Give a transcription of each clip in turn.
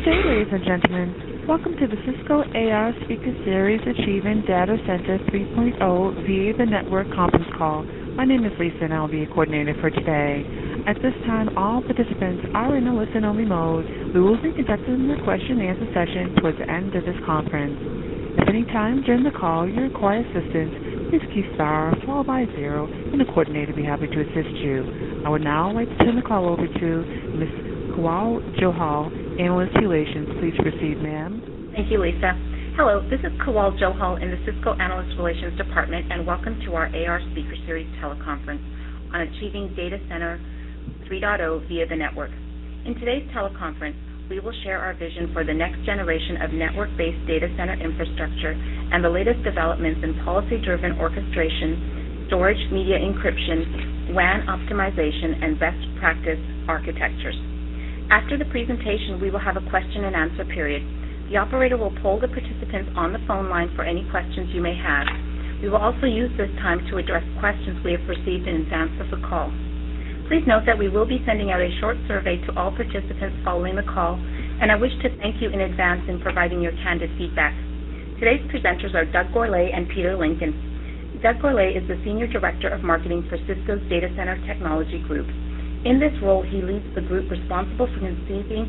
Good day, ladies and gentlemen. Welcome to the Cisco AR Speaker Series Achieving Data Center 3.0 via the Network conference call. My name is Lisa, and I'll be your coordinator for today. At this time, all participants are in a listen-only mode. We will be conducting a question-and-answer session towards the end of this conference. If any time during the call you require assistance, please key star followed by 0, and the coordinator will be happy to assist you. I would now like to turn the call over to Ms. Kawal Johal, Analyst Relations. Please proceed, ma'am. Thank you, Lisa. Hello, this is Kawal Johal in the Cisco Analyst Relations Department, and welcome to our AR Speaker Series teleconference on achieving Data Center 3.0 via the network. In today's teleconference, we will share our vision for the next generation of network-based data center infrastructure and the latest developments in policy-driven orchestration, storage media encryption, WAN optimization, and best practice architectures. After the presentation, we will have a question and answer period. The operator will poll the participants on the phone line for any questions you may have. We will also use this time to address questions we have received in advance of the call. Please note that we will be sending out a short survey to all participants following the call, and I wish to thank you in advance in providing your candid feedback. Today's presenters are Doug Gourlay and Peter Lincoln. Doug Gourlay is the Senior Director of Marketing for Cisco's Data Center Technology Group. In this role, he leads the group responsible for conceiving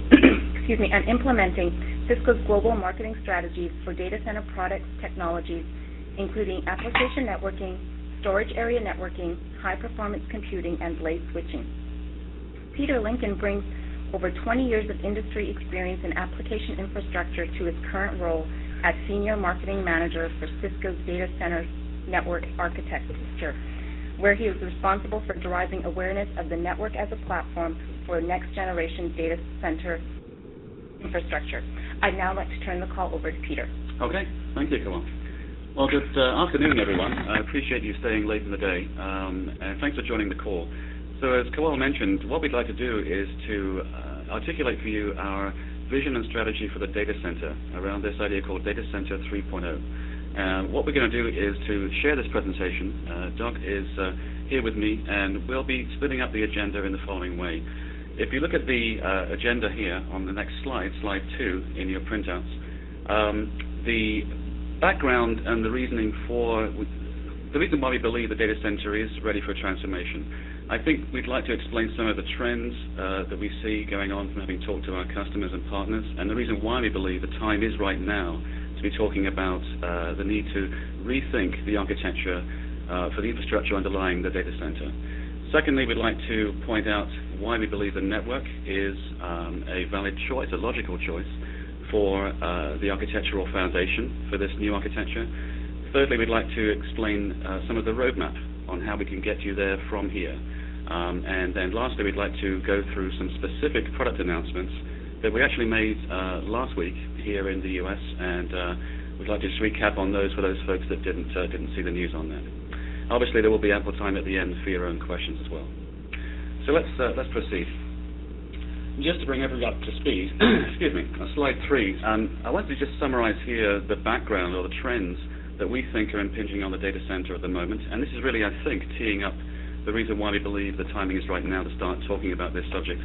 and implementing Cisco's global marketing strategies for data center products technologies, including application networking, storage area networking, high-performance computing, and blade switching. Peter Lincoln brings over 20 years of industry experience in application infrastructure to his current role as Senior Marketing Manager for Cisco's Data Center Network Architecture, where he is responsible for driving awareness of the network as a platform for next-generation data center infrastructure. I'd now like to turn the call over to Peter. Okay, thank you, Kawal. Well, good afternoon, everyone. I appreciate you staying late in the day, and thanks for joining the call. So as Kawal mentioned, what we'd like to do is to articulate for you our vision and strategy for the data center around this idea called Data Center 3.0. What we're going to do is to share this presentation. Doug is here with me, and we'll be splitting up the agenda in the following way. If you look at the agenda here on the next slide, slide 2 in your printouts, the background and the reasoning for the reason why we believe the data center is ready for transformation. I think we'd like to explain some of the trends that we see going on from having talked to our customers and partners, and the reason why we believe the time is right now to be talking about the need to rethink the architecture for the infrastructure underlying the data center. Secondly, we'd like to point out why we believe the network is a valid choice, a logical choice for the architectural foundation for this new architecture. Thirdly, we'd like to explain some of the roadmap on how we can get you there from here. And then lastly, we'd like to go through some specific product announcements that we actually made last week here in the U.S., and we'd like to just recap on those for those folks that didn't see the news on that. Obviously, there will be ample time at the end for your own questions as well. So let's proceed. Just to bring everyone up to speed, excuse me, slide 3. I want to just summarize here the background or the trends that we think are impinging on the data center at the moment, and this is really, I think, teeing up the reason why we believe the timing is right now to start talking about this subject.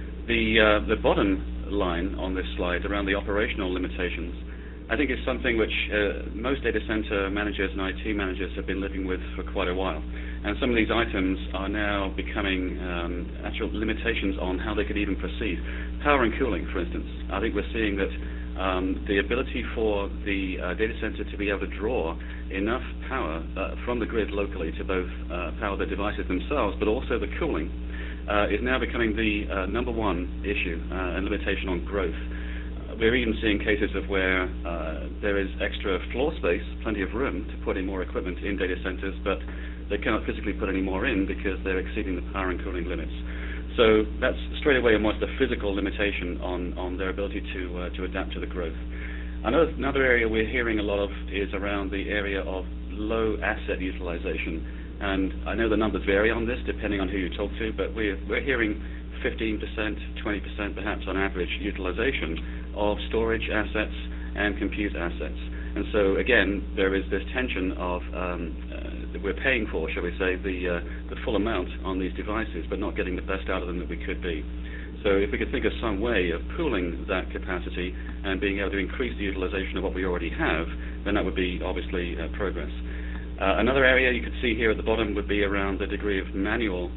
The bottom line on this slide around the operational limitations, I think is something which most data center managers and IT managers have been living with for quite a while. And some of these items are now becoming actual limitations on how they could even proceed. Power and cooling, for instance. I think we're seeing that the ability for the data center to be able to draw enough power from the grid locally to both power the devices themselves, but also the cooling, is now becoming the number one issue and limitation on growth. We're even seeing cases of where there is extra floor space, plenty of room to put in more equipment in data centers, but they cannot physically put any more in because they're exceeding the power and cooling limits. So that's straight away almost a physical limitation on their ability to adapt to the growth. Another area we're hearing a lot of is around the area of low asset utilization. And I know the numbers vary on this depending on who you talk to, but we're hearing 15%, 20% perhaps on average utilization of storage assets and compute assets. And so again, there is this tension of that we're paying for, shall we say, the full amount on these devices, but not getting the best out of them that we could be. So So if we could think of some way of pooling that capacity and being able to increase the utilization of what we already have, then that would be obviously progress. Another area you could see here at the bottom would be around the degree of manual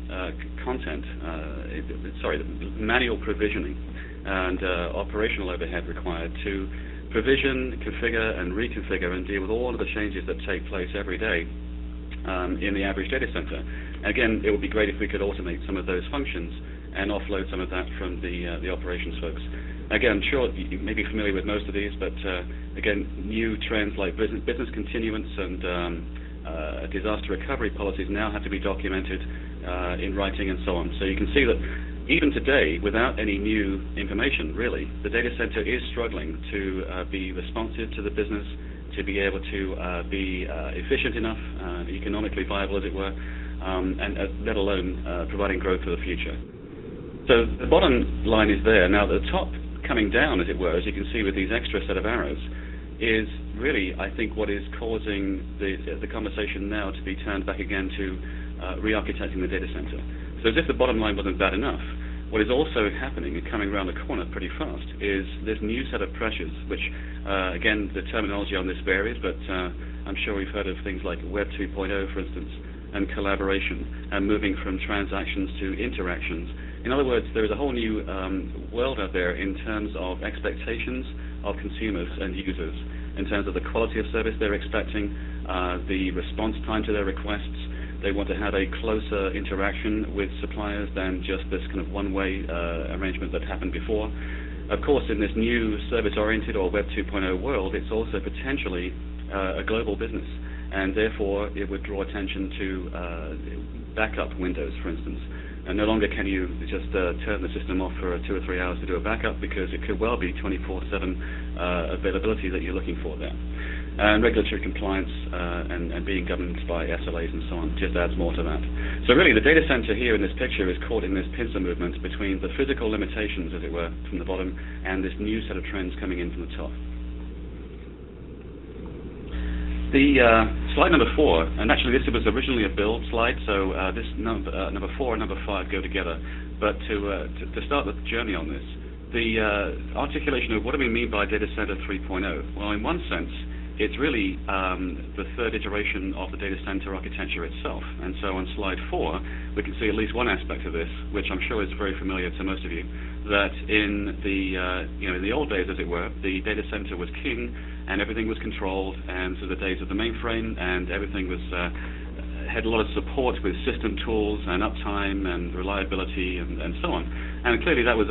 manual provisioning and operational overhead required to provision, configure, and reconfigure and deal with all of the changes that take place every day in the average data center. Again, it would be great if we could automate some of those functions and offload some of that from the operations folks. Again, sure, you may be familiar with most of these, but again, new trends like business continuance and disaster recovery policies now have to be documented in writing and so on. So you can see that even today, without any new information, really, the data center is struggling to be responsive to the business, to be able to be efficient enough, economically viable, as it were, and let alone providing growth for the future. So the bottom line is there. Now, the top coming down, as it were, as you can see with these extra set of arrows, is really, I think, what is causing the conversation now to be turned back again to re-architecting the data center. So as if the bottom line wasn't bad enough, what is also happening and coming around the corner pretty fast is this new set of pressures, which, again, the terminology on this varies, but I'm sure we've heard of things like Web 2.0, for instance, and collaboration, and moving from transactions to interactions. In other words, there is a whole new world out there in terms of expectations of consumers and users, in terms of the quality of service they're expecting, the response time to their requests. They want to have a closer interaction with suppliers than just this kind of one-way arrangement that happened before. Of course, in this new service-oriented or Web 2.0 world, it's also potentially a global business, and therefore it would draw attention to backup windows, for instance. And no longer can you just turn the system off for 2 or 3 hours to do a backup, because it could well be 24/7 availability that you're looking for there. And regulatory compliance and being governed by SLAs and so on just adds more to that. So really the data center here in this picture is caught in this pincer movement between the physical limitations, as it were, from the bottom, and this new set of trends coming in from the top. The slide number 4, and actually this was originally a build slide, so this number 4 and number 5 go together. But to start the journey on this, the articulation of what do we mean by data center 3.0? Well, in one sense, it's really the third iteration of the data center architecture itself. And so on slide 4, we can see at least one aspect of this, which I'm sure is very familiar to most of you, that in the old days, as it were, the data center was king and everything was controlled, and so the days of the mainframe, and everything was had a lot of support with system tools and uptime and reliability and so on. And clearly that was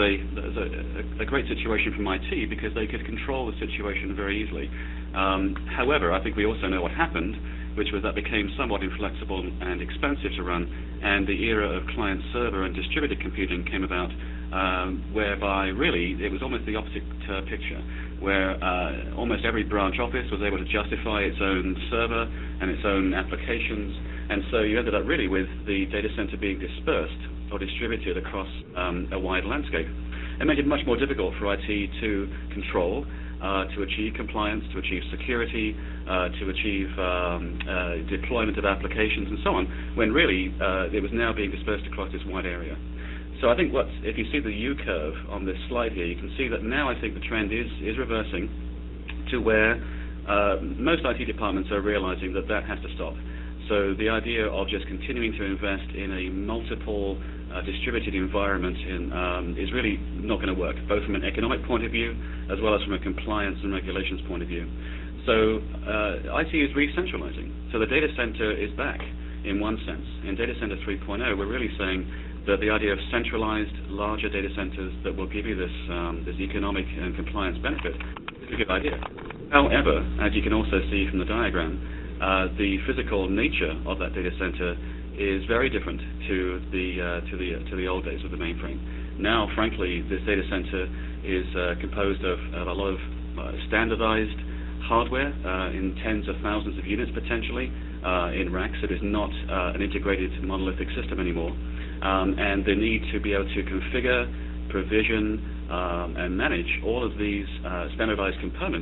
a great situation from IT, because they could control the situation very easily. However, I think we also know what happened, which was that became somewhat inflexible and expensive to run, and the era of client-server and distributed computing came about, whereby really it was almost the opposite picture, where almost every branch office was able to justify its own server and its own applications, and so you ended up really with the data center being dispersed or distributed across a wide landscape. It made it much more difficult for IT to control, to achieve compliance, to achieve security, to achieve deployment of applications and so on, when really it was now being dispersed across this wide area. So I think if you see the U-curve on this slide here, you can see that now I think the trend is reversing to where most IT departments are realizing that has to stop. So the idea of just continuing to invest in a multiple distributed environment is really not going to work, both from an economic point of view as well as from a compliance and regulations point of view. So IT is re-centralizing. So the data center is back in one sense. In Data Center 3.0, we're really saying that the idea of centralized, larger data centers that will give you this economic and compliance benefit is a good idea. However, as you can also see from the diagram, the physical nature of that data center is very different to the old days of the mainframe. Now, frankly, this data center is composed of a lot of standardized hardware in tens of thousands of units potentially in racks. It is not an integrated monolithic system anymore, and the need to be able to configure, provision, and manage all of these standardized components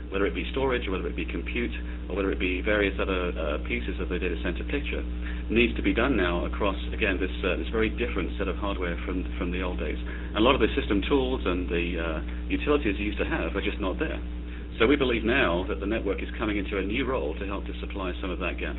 whether it be storage, or whether it be compute, or whether it be various other pieces of the data center picture, needs to be done now across, again, this very different set of hardware from the old days. And a lot of the system tools and the utilities you used to have are just not there. So we believe now that the network is coming into a new role to help to supply some of that gap.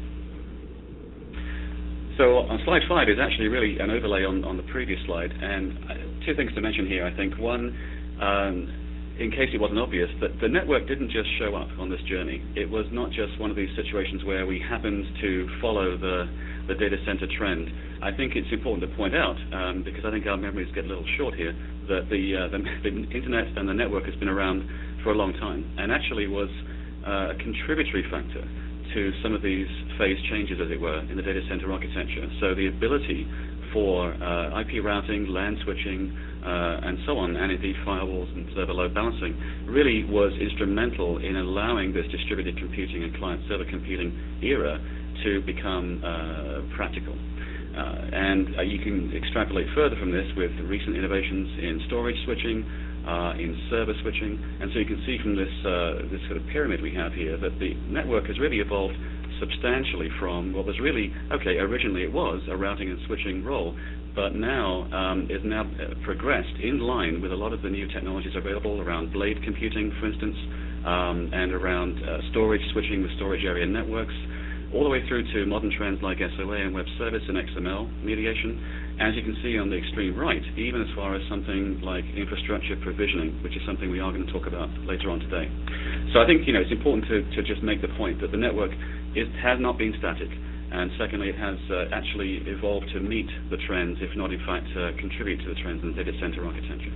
So on slide 5 is actually really an overlay on the previous slide, and two things to mention here, I think. One, in case it wasn't obvious, that the network didn't just show up on this journey. It was not just one of these situations where we happened to follow the data center trend. I think it's important to point out, because I think our memories get a little short here, that the internet and the network has been around for a long time, and actually was a contributory factor to some of these phase changes, as it were, in the data center architecture. So the ability for IP routing, LAN switching, and so on, and indeed firewalls and server load balancing, really was instrumental in allowing this distributed computing and client-server computing era to become practical. And you can extrapolate further from this with recent innovations in storage switching, in server switching, and so you can see from this sort of pyramid we have here that the network has really evolved substantially from what was really, okay, originally it was a routing and switching role, but now is now progressed in line with a lot of the new technologies available around blade computing, for instance, and around storage switching with storage area networks, all the way through to modern trends like SOA and web service and XML mediation, as you can see on the extreme right, even as far as something like infrastructure provisioning, which is something we are going to talk about later on today. So I think it's important to just make the point that the network has not been static, and secondly, it has actually evolved to meet the trends, if not in fact contribute to the trends in the data center architecture.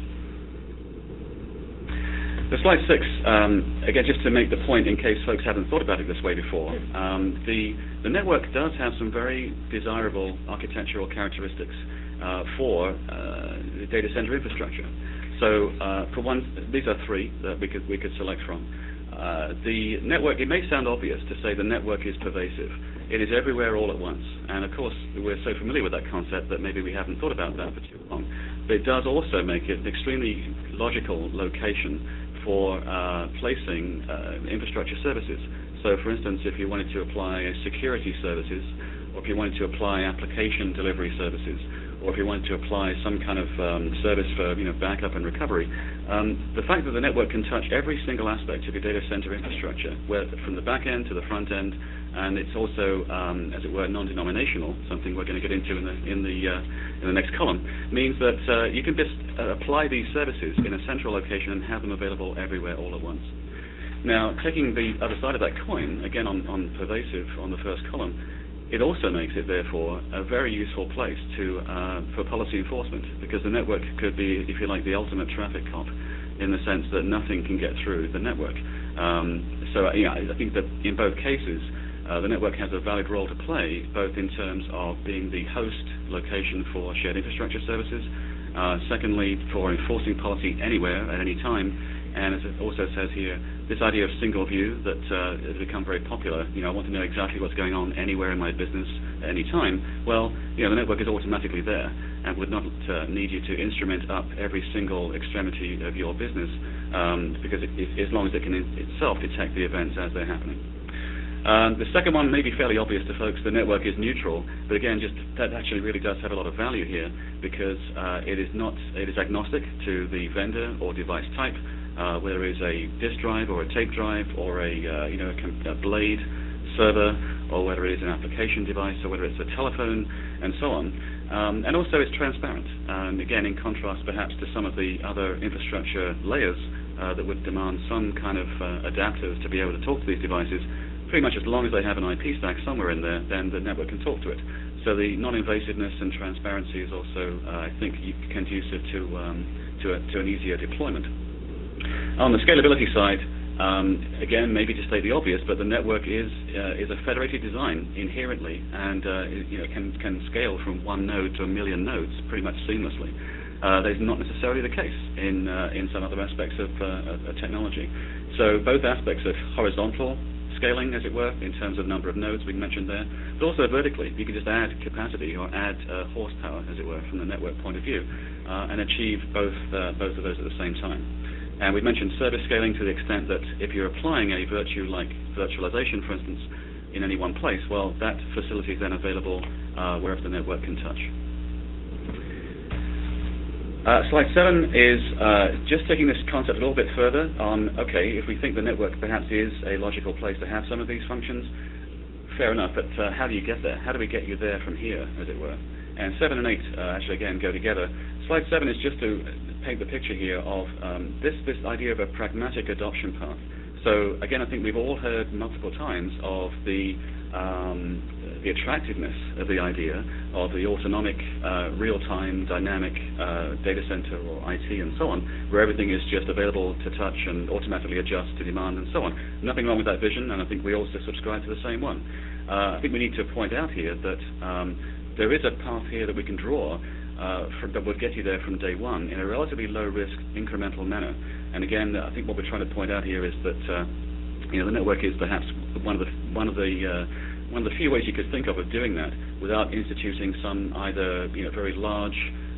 So slide 6, again, just to make the point in case folks haven't thought about it this way before, the network does have some very desirable architectural characteristics for the data center infrastructure. So for one, these are 3 that we could select from. The network, it may sound obvious to say the network is pervasive. It is everywhere all at once. And of course, we're so familiar with that concept that maybe we haven't thought about that for too long. But it does also make it an extremely logical location for placing infrastructure services. So for instance, if you wanted to apply security services, or if you wanted to apply application delivery services, or if you wanted to apply some kind of service for backup and recovery, the fact that the network can touch every single aspect of your data center infrastructure, from the back end to the front end, and it's also, as it were, non-denominational, something we're going to get into in the next column, means that you can just apply these services in a central location and have them available everywhere all at once. Now, taking the other side of that coin, again on pervasive on the first column, it also makes it, therefore, a very useful place for policy enforcement, because the network could be, if you like, the ultimate traffic cop, in the sense that nothing can get through the network. So I think that in both cases, the network has a valid role to play, both in terms of being the host location for shared infrastructure services, secondly, for enforcing policy anywhere at any time, and as it also says here, this idea of single view that has become very popular. I want to know exactly what's going on anywhere in my business at any time. Well, the network is automatically there and would not need you to instrument up every single extremity of your business, because as long as it can itself detect the events as they're happening. The second one may be fairly obvious to folks. The network is neutral, but again, that actually really does have a lot of value here, because it is agnostic to the vendor or device type, whether it's a disk drive or a tape drive or a blade server, or whether it is an application device, or whether it's a telephone, and so on. And also it's transparent. Again, in contrast perhaps to some of the other infrastructure layers that would demand some kind of adapters to be able to talk to these devices. Pretty much as long as they have an IP stack somewhere in there, then the network can talk to it. So the non-invasiveness and transparency is also, I think, conducive to an easier deployment. On the scalability side, again, maybe to state the obvious, but the network is a federated design inherently, and can scale from 1 node to 1 million nodes pretty much seamlessly. That is not necessarily the case in some other aspects of technology. So both aspects of horizontal scaling, as it were, in terms of number of nodes we mentioned there, but also vertically, you can just add capacity or add horsepower, as it were, from the network point of view, and achieve both of those at the same time. And we've mentioned service scaling to the extent that if you're applying a virtue like virtualization, for instance, in any one place, well, that facility is then available wherever the network can touch. Slide 7 is just taking this concept a little bit further on, okay, if we think the network perhaps is a logical place to have some of these functions, fair enough, but how do you get there? How do we get you there from here, as it were? And 7 and 8 actually, again, go together. Slide 7 is just to paint the picture here of this idea of a pragmatic adoption path. So, again, I think we've all heard multiple times of the attractiveness of the idea of the autonomic, real-time, dynamic data center or IT and so on, where everything is just available to touch and automatically adjust to demand and so on. Nothing wrong with that vision, and I think we also subscribe to the same one. I think we need to point out here that there is a path here that we can draw that will get you there from day one in a relatively low-risk, incremental manner. And again, I think what we're trying to point out here is that the network is perhaps one of the few ways you could think of doing that without instituting some either very large,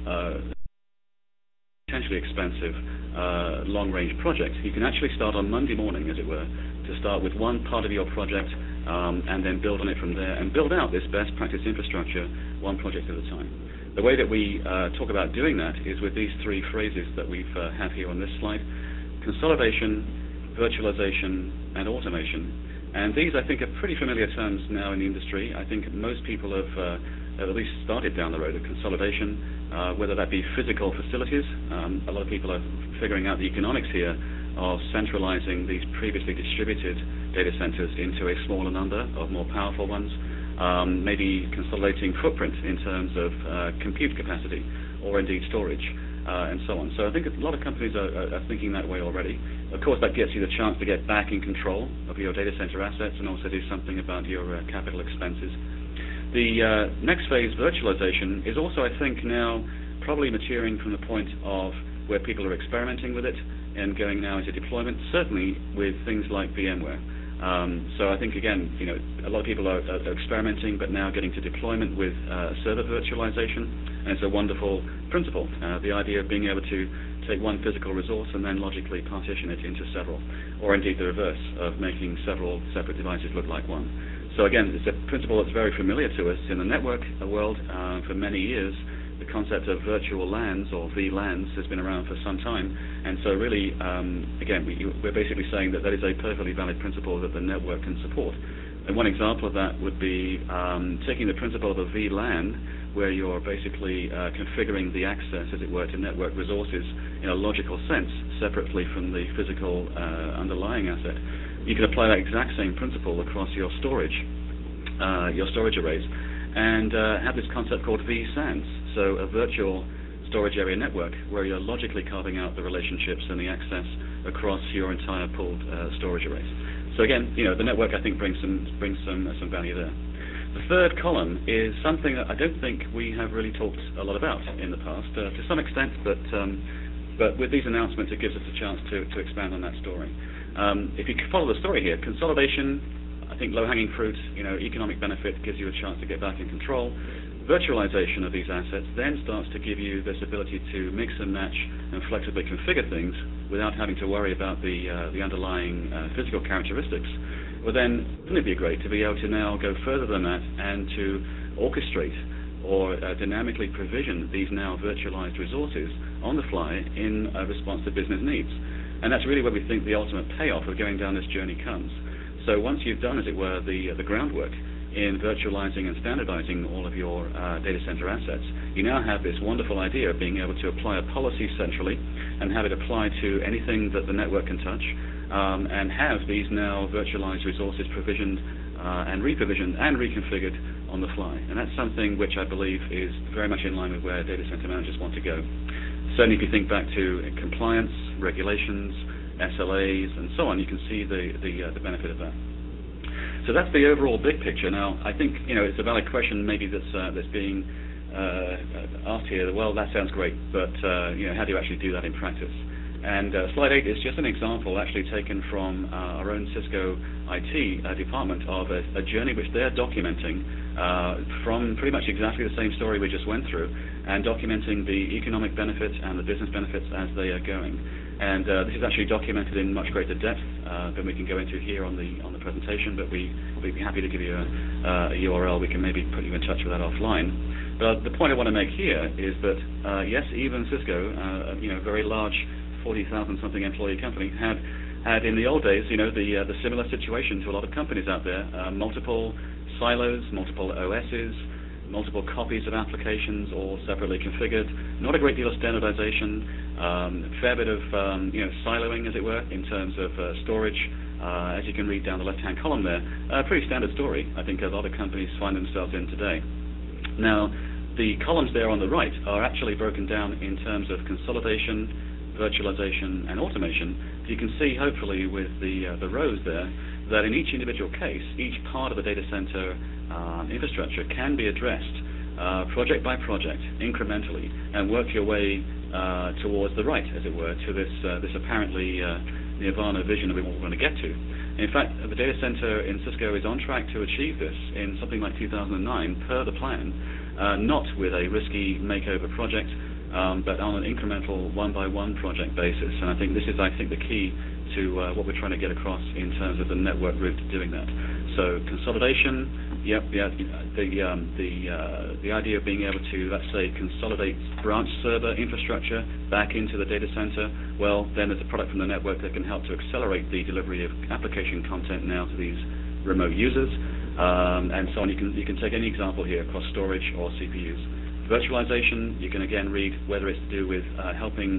potentially expensive, long-range project. You can actually start on Monday morning, as it were, to start with one part of your project and then build on it from there and build out this best practice infrastructure one project at a time. The way that we talk about doing that is with these 3 phrases that we have here on this slide: consolidation, virtualization, and automation. And these, I think, are pretty familiar terms now in the industry. I think most people have at least started down the road of consolidation, whether that be physical facilities. A lot of people are figuring out the economics here of centralizing these previously distributed data centers into a smaller number of more powerful ones. Maybe consolidating footprint in terms of compute capacity or indeed storage and so on. So I think a lot of companies are thinking that way already. Of course, that gets you the chance to get back in control of your data center assets and also do something about your capital expenses. The next phase, virtualization, is also, I think, now probably maturing from the point of where people are experimenting with it and going now into deployment, certainly with things like VMware. So I think, again, a lot of people are experimenting, but now getting to deployment with server virtualization, and it's a wonderful principle, the idea of being able to take one physical resource and then logically partition it into several, or indeed the reverse of making several separate devices look like one. So again, it's a principle that's very familiar to us in the network world for many years. The concept of virtual LANs or VLANs has been around for some time, and so really, again, we're basically saying that is a perfectly valid principle that the network can support. And one example of that would be taking the principle of a VLAN, where you're basically configuring the access, as it were, to network resources in a logical sense, separately from the physical underlying asset. You can apply that exact same principle across your storage arrays, and have this concept called vSANs, so a virtual storage area network where you're logically carving out the relationships and the access across your entire pooled storage arrays. So again, the network, I think, brings some value there. The third column is something that I don't think we have really talked a lot about in the past, to some extent, but with these announcements, it gives us a chance to expand on that story. If you follow the story here, consolidation, I think low-hanging fruit, economic benefit gives you a chance to get back in control. Virtualization of these assets then starts to give you this ability to mix and match and flexibly configure things without having to worry about the underlying physical characteristics. Well then, wouldn't it be great to be able to now go further than that and to orchestrate or dynamically provision these now virtualized resources on the fly in response to business needs? And that's really where we think the ultimate payoff of going down this journey comes. So once you've done, as it were, the groundwork in virtualizing and standardizing all of your data center assets, you now have this wonderful idea of being able to apply a policy centrally and have it apply to anything that the network can touch, and have these now virtualized resources provisioned and reprovisioned and reconfigured on the fly. And that's something which I believe is very much in line with where data center managers want to go. Certainly if you think back to compliance, regulations, SLAs, and so on, you can see the benefit of that. So that's the overall big picture. Now, I think it's a valid question maybe that's being asked here. Well, that sounds great, but how do you actually do that in practice? And slide 8 is just an example actually taken from our own Cisco IT department of a journey which they're documenting from pretty much exactly the same story we just went through, and documenting the economic benefits and the business benefits as they are going. And this is actually documented in much greater depth than we can go into here on the presentation, but we'd be happy to give you a URL. We can maybe put you in touch with that offline. But the point I want to make here is that, yes, even Cisco, a very large 40,000-something employee company, had in the old days, the similar situation to a lot of companies out there, multiple silos, multiple OSs, multiple copies of applications, all separately configured, not a great deal of standardization, a fair bit of siloing, as it were, in terms of storage. As you can read down the left-hand column there, a pretty standard story I think a lot of companies find themselves in today. Now, the columns there on the right are actually broken down in terms of consolidation, virtualization, and automation. You can see, hopefully, with the rows there, that in each individual case, each part of the data center infrastructure can be addressed project by project, incrementally, and work your way towards the right, as it were, to this apparently nirvana vision that we want to get to. In fact, the data center in Cisco is on track to achieve this in something like 2009 per the plan, not with a risky makeover project, but on an incremental one-by-one project basis. And I think this is, the key to what we're trying to get across in terms of the network route to doing that. So consolidation, the idea of being able to, let's say, consolidate branch server infrastructure back into the data center, well, then there's a product from the network that can help to accelerate the delivery of application content now to these remote users, and so on. You can take any example here across storage or CPUs. Virtualization, you can again read whether it's to do with helping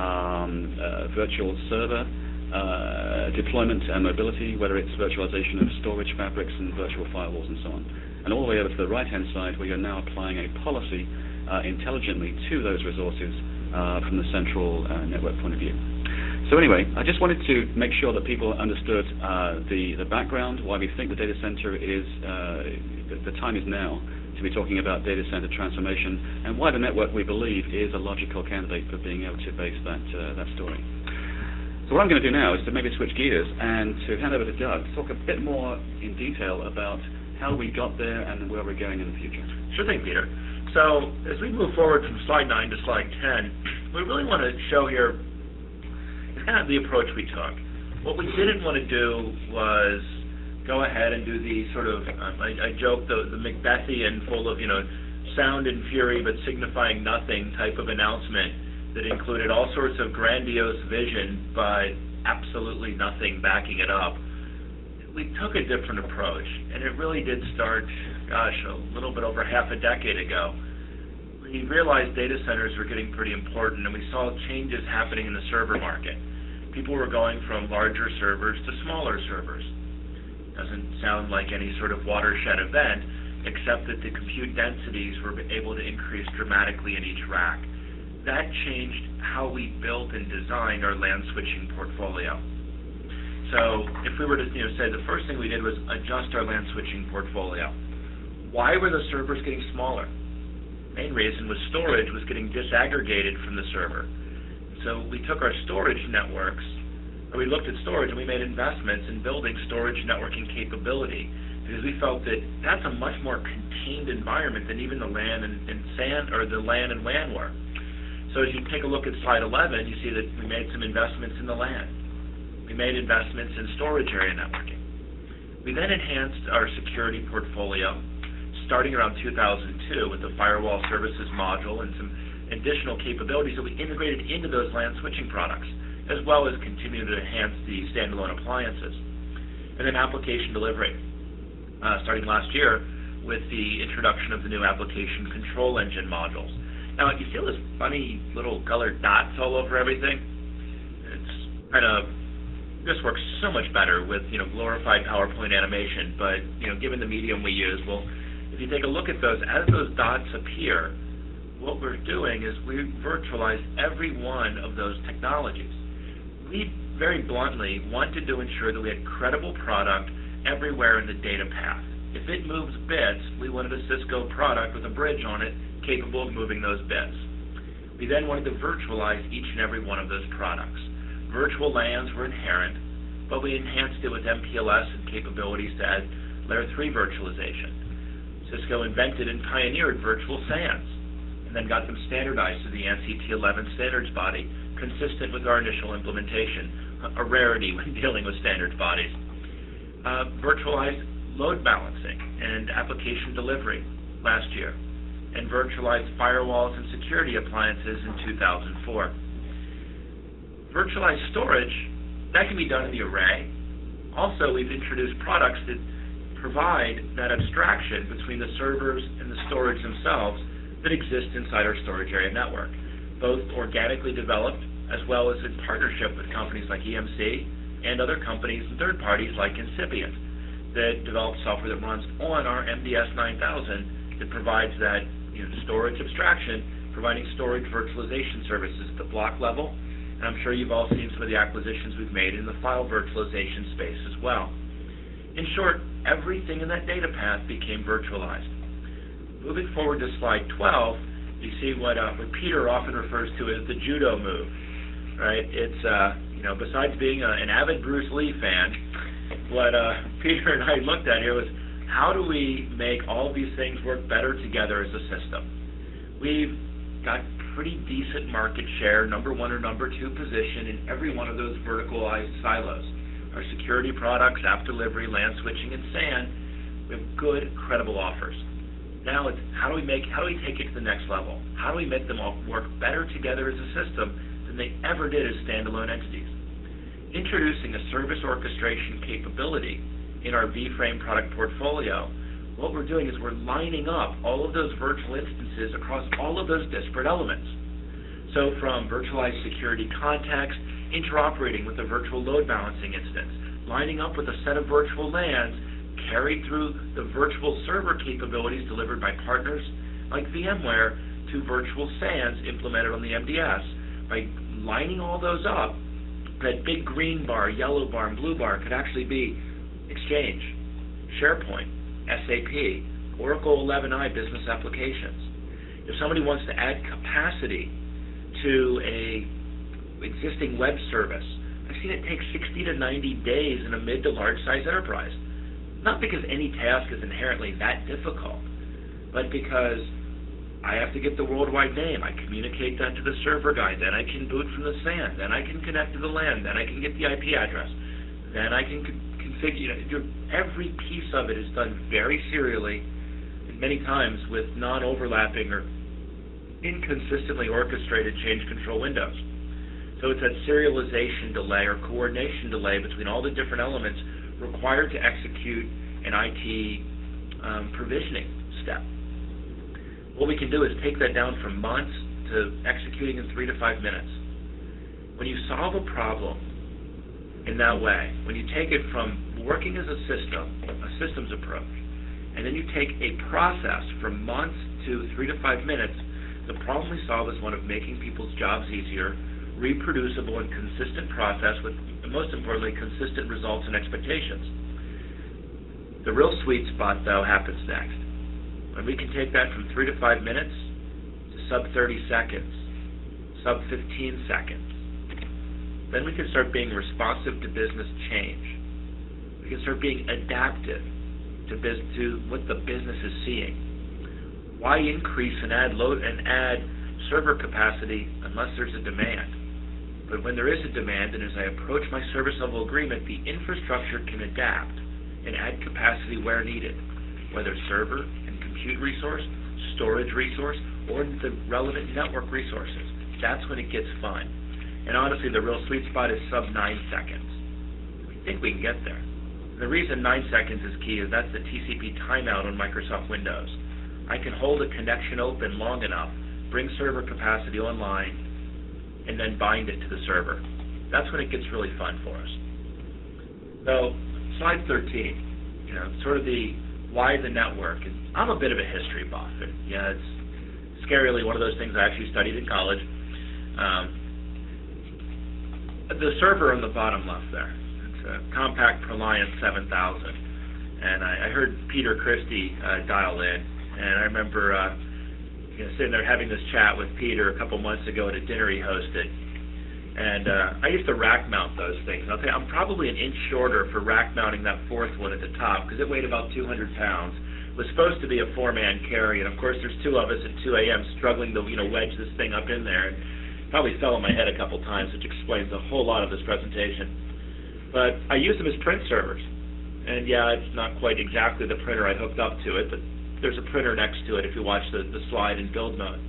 virtual server deployment and mobility, whether it's virtualization of storage fabrics and virtual firewalls and so on. And all the way over to the right-hand side, where you're now applying a policy intelligently to those resources from the central network point of view. So anyway, I just wanted to make sure that people understood the background, why we think the data center is, the time is now to be talking about data center transformation, and why the network, we believe, is a logical candidate for being able to base that story. So what I'm going to do now is to maybe switch gears and to hand over to Doug to talk a bit more in detail about how we got there and where we're going in the future. Sure thing, Peter. So as we move forward from slide 9 to slide 10, we really want to show here is kind of the approach we took. What we didn't want to do was go ahead and do the sort of, I joke, the Macbethian full of, sound and fury but signifying nothing type of announcement that included all sorts of grandiose vision but absolutely nothing backing it up. We took a different approach, and it really did start, a little bit over half a decade ago. We realized data centers were getting pretty important, and we saw changes happening in the server market. People were going from larger servers to smaller servers. Doesn't sound like any sort of watershed event, except that the compute densities were able to increase dramatically in each rack. That changed how we built and designed our LAN switching portfolio. So if we were to say the first thing we did was adjust our LAN switching portfolio. Why were the servers getting smaller? Main reason was storage was getting disaggregated from the server. So we took our storage networks, or we looked at storage, and we made investments in building storage networking capability, because we felt that that's a much more contained environment than even the LAN the LAN and WAN were. So as you take a look at slide 11, you see that we made some investments in the LAN. We made investments in storage area networking. We then enhanced our security portfolio, starting around 2002 with the firewall services module and some additional capabilities that we integrated into those LAN switching products, as well as continue to enhance the standalone appliances. And then application delivery, starting last year with the introduction of the new application control engine modules. Now, you see all those funny little colored dots all over everything? It's kind of, this works so much better with, glorified PowerPoint animation, but, given the medium we use, well, if you take a look at those, as those dots appear, what we're doing is we virtualize every one of those technologies. We, very bluntly, wanted to ensure that we had credible product everywhere in the data path. If it moves bits, we wanted a Cisco product with a bridge on it capable of moving those bits. We then wanted to virtualize each and every one of those products. Virtual LANs were inherent, but we enhanced it with MPLS and capabilities to add Layer 3 virtualization. Cisco invented and pioneered virtual SANs, and then got them standardized to the ANSI T11 standards body consistent with our initial implementation, a rarity when dealing with standards bodies. Virtualized load balancing and application delivery last year, and virtualized firewalls and security appliances in 2004. Virtualized storage, that can be done in the array. Also, we've introduced products that provide that abstraction between the servers and the storage themselves that exist inside our storage area network, both organically developed as well as in partnership with companies like EMC and other companies and third parties like Incipient that develop software that runs on our MDS 9000 that provides that storage abstraction, providing storage virtualization services at the block level. And I'm sure you've all seen some of the acquisitions we've made in the file virtualization space as well. In short, everything in that data path became virtualized. Moving forward to slide 12, you see what Peter often refers to as the judo move, right? It's, besides being an avid Bruce Lee fan, what Peter and I looked at here was how do we make all of these things work better together as a system? We've got pretty decent market share, number 1 or number 2 position in every one of those verticalized silos. Our security products, app delivery, LAN switching, and SAN, we have good, credible offers. Now it's how do we take it to the next level? How do we make them all work better together as a system than they ever did as standalone entities? Introducing a service orchestration capability in our vFrame product portfolio, what we're doing is we're lining up all of those virtual instances across all of those disparate elements. So from virtualized security context, interoperating with a virtual load balancing instance, lining up with a set of virtual LANs, carried through the virtual server capabilities delivered by partners like VMware to virtual SANs implemented on the MDS. By lining all those up, that big green bar, yellow bar, and blue bar could actually be Exchange, SharePoint, SAP, Oracle 11i business applications. If somebody wants to add capacity to a existing web service, I've seen it take 60 to 90 days in a mid to large size enterprise. Not because any task is inherently that difficult, but because I have to get the worldwide name. I communicate that to the server guy. Then I can boot from the SAN. Then I can connect to the LAN. Then I can get the IP address. Then I can configure. Every piece of it is done very serially, and many times with non-overlapping or inconsistently orchestrated change control windows. So it's that serialization delay or coordination delay between all the different elements required to execute an IT provisioning step. What we can do is take that down from months to executing in 3 to 5 minutes. When you solve a problem in that way, when you take it from working as a systems approach, and then you take a process from months to 3 to 5 minutes, the problem we solve is one of making people's jobs easier, reproducible and consistent process with, most importantly, consistent results and expectations. The real sweet spot, though, happens next. When we can take that from 3 to 5 minutes to sub 30 seconds, sub 15 seconds, then we can start being responsive to business change. We can start being adaptive to what the business is seeing. Why increase and add server capacity unless there's a demand? But when there is a demand, and as I approach my service level agreement, the infrastructure can adapt and add capacity where needed, whether server and compute resource, storage resource, or the relevant network resources. That's when it gets fun. And honestly, the real sweet spot is sub 9 seconds. We think we can get there. And the reason 9 seconds is key is that's the TCP timeout on Microsoft Windows. I can hold a connection open long enough, bring server capacity online, and then bind it to the server. That's when it gets really fun for us. So, slide 13, sort of the why the network. And I'm a bit of a history buff, and it's scarily one of those things I actually studied in college. The server on the bottom left there, it's a Compaq ProLiant 7000, and I heard Peter Christie dial in, and I remember sitting there having this chat with Peter a couple months ago at a dinner he hosted, and I used to rack mount those things. I'll tell you, I'm probably an inch shorter for rack mounting that fourth one at the top because it weighed about 200 pounds. It was supposed to be a 4-man carry, and of course there's two of us at 2 a.m. struggling to wedge this thing up in there. Probably fell on my head a couple times, which explains a whole lot of this presentation. But I use them as print servers. And yeah, it's not quite exactly the printer I hooked up to it, but there's a printer next to it if you watch the slide in build mode.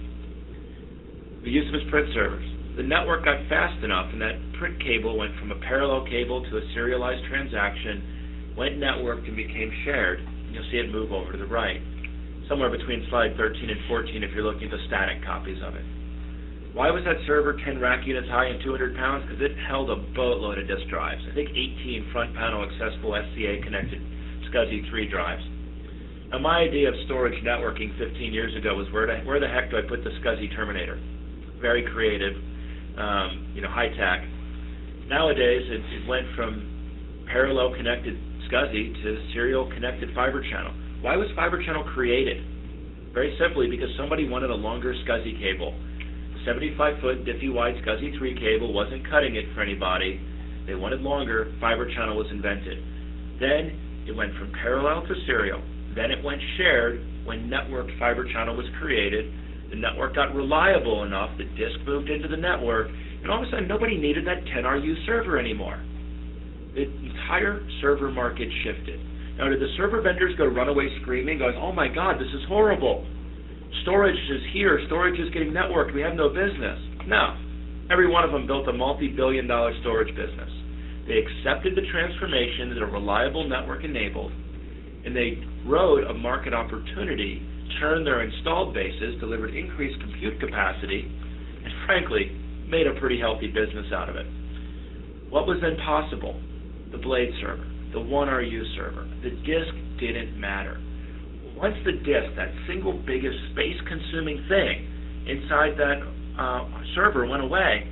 We use them as print servers. The network got fast enough, and that print cable went from a parallel cable to a serialized transaction, went networked, and became shared. And you'll see it move over to the right, somewhere between slide 13 and 14 if you're looking at the static copies of it. Why was that server 10 rack units high and 200 pounds? Because it held a boatload of disk drives. I think 18 front panel accessible SCA connected SCSI 3 drives. Now my idea of storage networking 15 years ago was where the heck do I put the SCSI terminator? Very creative, high tech. Nowadays it went from parallel connected SCSI to serial connected fiber channel. Why was fiber channel created? Very simply because somebody wanted a longer SCSI cable. 75-foot Diffie-wide SCSI 3 cable wasn't cutting it for anybody. They wanted longer. Fiber channel was invented. Then it went from parallel to serial. Then it went shared when networked fiber channel was created. The network got reliable enough, the disk moved into the network, and all of a sudden nobody needed that 10RU server anymore. The entire server market shifted. Now, did the server vendors go run away screaming, going, oh my God, this is horrible. Storage is here, storage is getting networked, we have no business. No. Every one of them built a multi-billion-dollar storage business. They accepted the transformation that a reliable network enabled, and they rode a market opportunity, turned their installed bases, delivered increased compute capacity, and frankly, made a pretty healthy business out of it. What was then possible? The blade server, the 1RU server. The disk didn't matter. Once the disk, that single biggest space-consuming thing inside that server went away,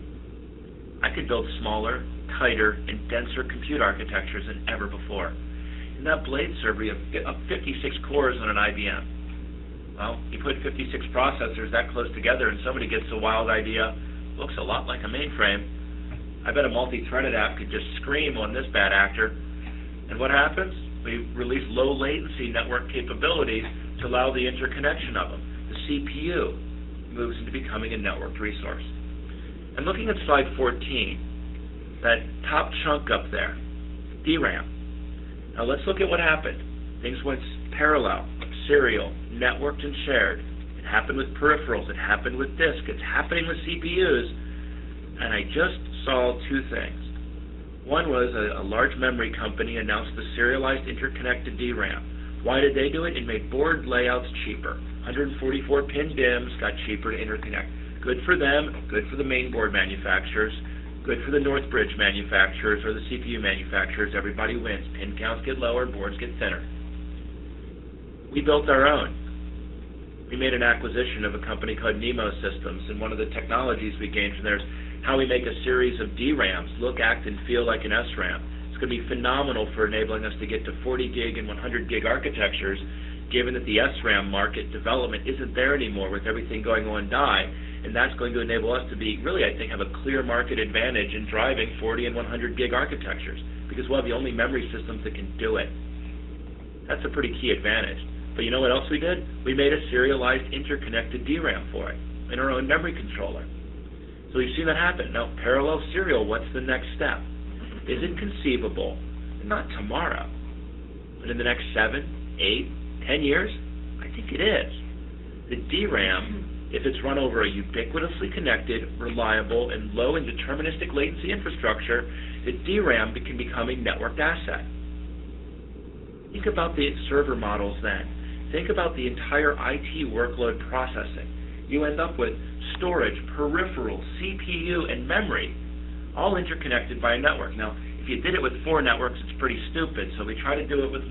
I could build smaller, tighter, and denser compute architectures than ever before. In that blade server, you have 56 cores on an IBM. Well, you put 56 processors that close together, and somebody gets a wild idea, looks a lot like a mainframe. I bet a multi-threaded app could just scream on this bad actor. And what happens? We release low latency network capabilities to allow the interconnection of them. The CPU moves into becoming a networked resource. And looking at slide 14, that top chunk up there, DRAM. Now let's look at what happened. Things went parallel, serial, networked and shared. It happened with peripherals, it happened with disk, it's happening with CPUs, and I just saw two things. One was a large memory company announced the serialized interconnected DRAM. Why did they do it? It made board layouts cheaper. 144-pin DIMMs got cheaper to interconnect. Good for them, good for the main board manufacturers, good for the Northbridge manufacturers or the CPU manufacturers. Everybody wins. Pin counts get lower, boards get thinner. We built our own. We made an acquisition of a company called Nemo Systems, and one of the technologies we gained from there is how we make a series of DRAMs look, act, and feel like an SRAM. It's going to be phenomenal for enabling us to get to 40 gig and 100 gig architectures, given that the SRAM market development isn't there anymore with everything going on die, and that's going to enable us to be, really, I think, have a clear market advantage in driving 40 and 100 gig architectures, because we'll have the only memory systems that can do it. That's a pretty key advantage. But you know what else we did? We made a serialized interconnected DRAM for it in our own memory controller. So we've seen that happen. Now, parallel serial, what's the next step? Is it conceivable, not tomorrow, but in the next 7, 8, 10 years? I think it is. The DRAM, if it's run over a ubiquitously connected, reliable, and low and deterministic latency infrastructure, the DRAM can become a networked asset. Think about the server models then. Think about the entire IT workload processing. You end up with storage, peripheral, CPU, and memory, all interconnected by a network. Now, if you did it with 4 networks, it's pretty stupid, so we try to do it with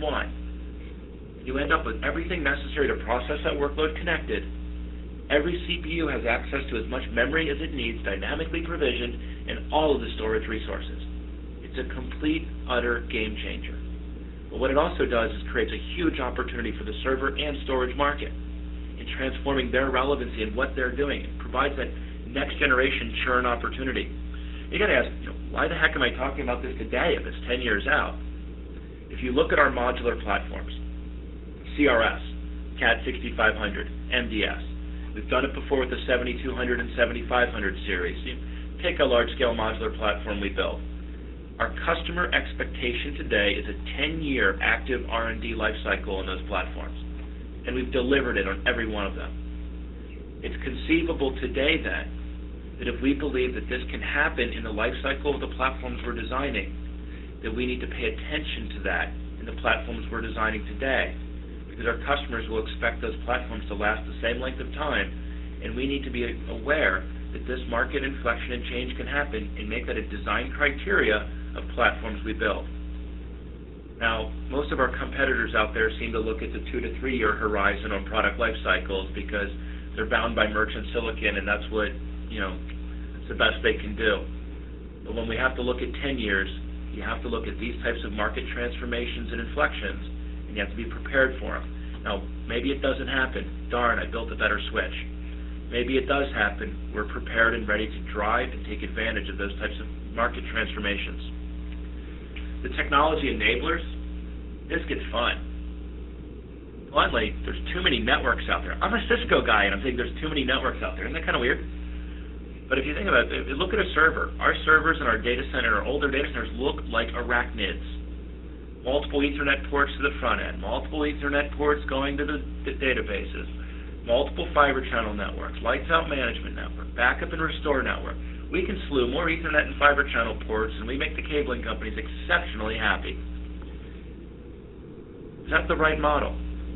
1. You end up with everything necessary to process that workload connected. Every CPU has access to as much memory as it needs, dynamically provisioned, and all of the storage resources. It's a complete, utter game changer. But what it also does is creates a huge opportunity for the server and storage market in transforming their relevancy and what they're doing. It provides that next generation churn opportunity. You got to ask, why the heck am I talking about this today if it's 10 years out? If you look at our modular platforms, CRS, CAT 6500, MDS, We've done it before with the 7200 and 7500 series. You take a large-scale modular platform we built. Our customer expectation today is a 10-year active R&D life cycle on those platforms, and we've delivered it on every one of them. It's conceivable today, then, that if we believe that this can happen in the life cycle of the platforms we're designing, that we need to pay attention to that in the platforms we're designing today, because our customers will expect those platforms to last the same length of time, and we need to be aware that this market inflection and change can happen and make that a design criteria of platforms we build. Now, most of our competitors out there seem to look at the 2 to 3 year horizon on product life cycles because they're bound by merchant silicon, and that's what, it's the best they can do. But when we have to look at 10 years, you have to look at these types of market transformations and inflections, and you have to be prepared for them. Now, maybe it doesn't happen. Darn, I built a better switch. Maybe it does happen. We're prepared and ready to drive and take advantage of those types of market transformations. The technology enablers, this gets fun. Bluntly, there's too many networks out there. I'm a Cisco guy, and I'm thinking there's too many networks out there. Isn't that kind of weird? But if you think about it, look at a server. Our servers in our data center, our older data centers, look like arachnids. Multiple Ethernet ports to the front end, multiple Ethernet ports going to the databases, multiple fiber channel networks, lights out management network, backup and restore network. We can slew more Ethernet and fiber channel ports, and we make the cabling companies exceptionally happy. Is that the right model?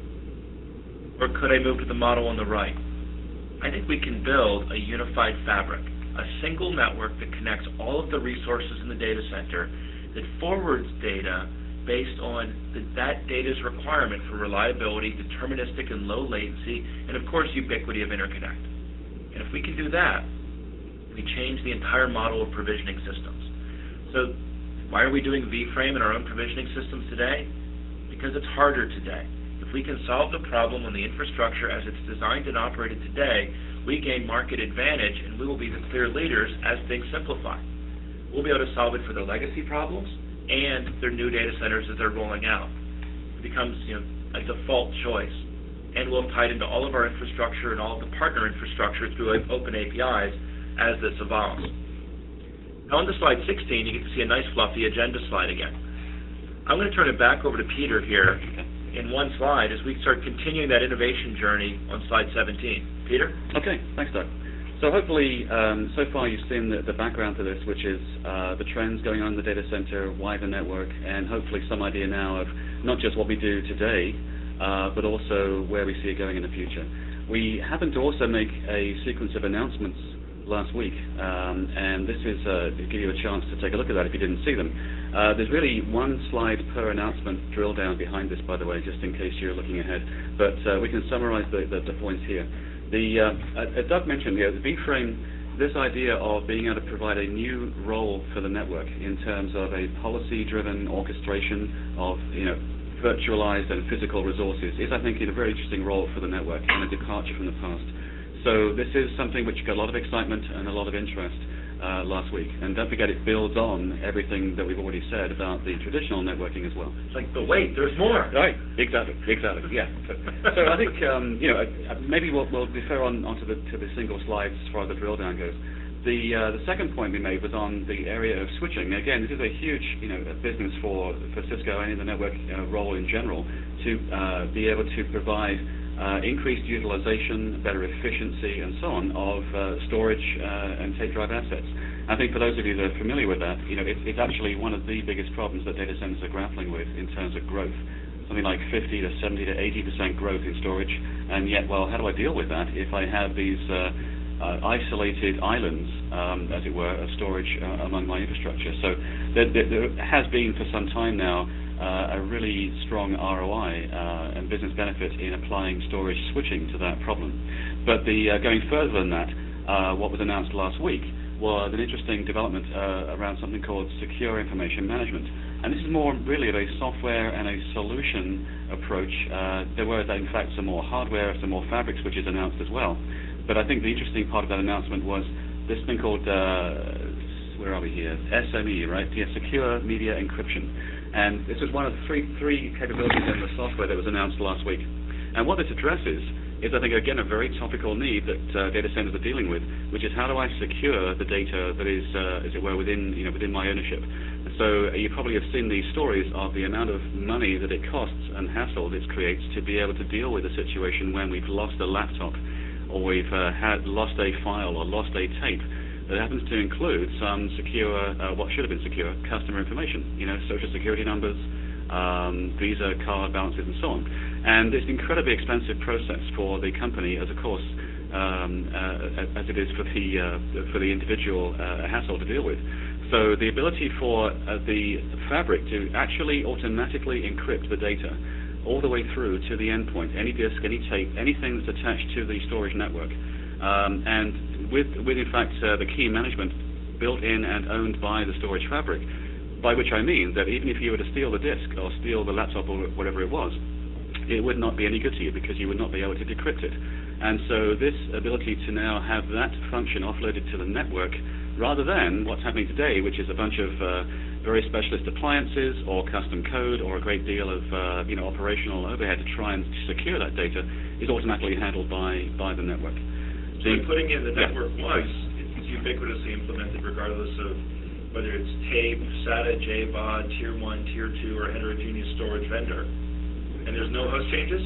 Or could I move to the model on the right? I think we can build a unified fabric, a single network that connects all of the resources in the data center, that forwards data based on that data's requirement for reliability, deterministic and low latency, and of course ubiquity of interconnect. And if we can do that, we change the entire model of provisioning systems. So why are we doing vFrame in our own provisioning systems today? Because it's harder today. If we can solve the problem on the infrastructure as it's designed and operated today, we gain market advantage, and we will be the clear leaders as things simplify. We'll be able to solve it for their legacy problems and their new data centers as they're rolling out. It becomes a default choice, and we'll tie it into all of our infrastructure and all of the partner infrastructure through open APIs as this evolves. Now on to slide 16, you get to see a nice fluffy agenda slide again. I'm going to turn it back over to Peter here in one slide as we start continuing that innovation journey on slide 17. Peter? Okay, thanks, Doug. So hopefully, so far you've seen the background to this, which is the trends going on in the data center, why the network, and hopefully some idea now of not just what we do today, but also where we see it going in the future. We happened to also make a sequence of announcements last week, and this is to give you a chance to take a look at that if you didn't see them. There's really one slide per announcement drill down behind this, by the way, just in case you're looking ahead, but we can summarize the points here. As Doug mentioned, the vFrame, this idea of being able to provide a new role for the network in terms of a policy-driven orchestration of virtualized and physical resources is, I think, a very interesting role for the network and a departure from the past. So this is something which got a lot of excitement and a lot of interest last week. And don't forget, it builds on everything that we've already said about the traditional networking as well. It's like, but wait, there's more. Right, exactly, yeah. So I think, maybe we'll defer onto the single slides as far as the drill down goes. The second point we made was on the area of switching. Again, this is a huge business for Cisco and in the network role in general to be able to provide increased utilization, better efficiency, and so on of storage and tape drive assets. I think for those of you that are familiar with that, it's actually one of the biggest problems that data centers are grappling with in terms of growth. Something like 50 to 70 to 80% growth in storage, and yet, well, how do I deal with that if I have these isolated islands, as it were, of storage among my infrastructure? So there has been for some time now a really strong ROI and business benefit in applying storage switching to that problem. But going further than that, what was announced last week was an interesting development around something called secure information management. And this is more really of a software and a solution approach. There were, in fact, some more hardware, some more fabric switches announced as well. But I think the interesting part of that announcement was this thing called, where are we here? SME, right? Yeah, Secure Media Encryption. And this was one of the three capabilities in the software that was announced last week. And what this addresses is, I think, again, a very topical need that data centers are dealing with, which is how do I secure the data that is, as it were, within my ownership. So you probably have seen these stories of the amount of money that it costs and hassle it creates to be able to deal with a situation when we've lost a laptop or we've lost a file or lost a tape that happens to include some secure, what should have been secure, customer information, social security numbers, Visa card balances, and so on. And it's an incredibly expensive process for the company, as of course, as it is for the individual hassle to deal with. So the ability for the fabric to actually automatically encrypt the data all the way through to the endpoint, any disk, any tape, anything that's attached to the storage network, and with in fact the key management built in and owned by the storage fabric, by which I mean that even if you were to steal the disk or steal the laptop or whatever it was, it would not be any good to you because you would not be able to decrypt it. And so this ability to now have that function offloaded to the network, rather than what's happening today, which is a bunch of very specialist appliances or custom code or a great deal of operational overhead to try and secure that data, is automatically handled by the network. So putting in the network once, it's ubiquitously implemented regardless of whether it's tape, SATA, JBOD, Tier 1, Tier 2, or heterogeneous storage vendor. And there's no host changes?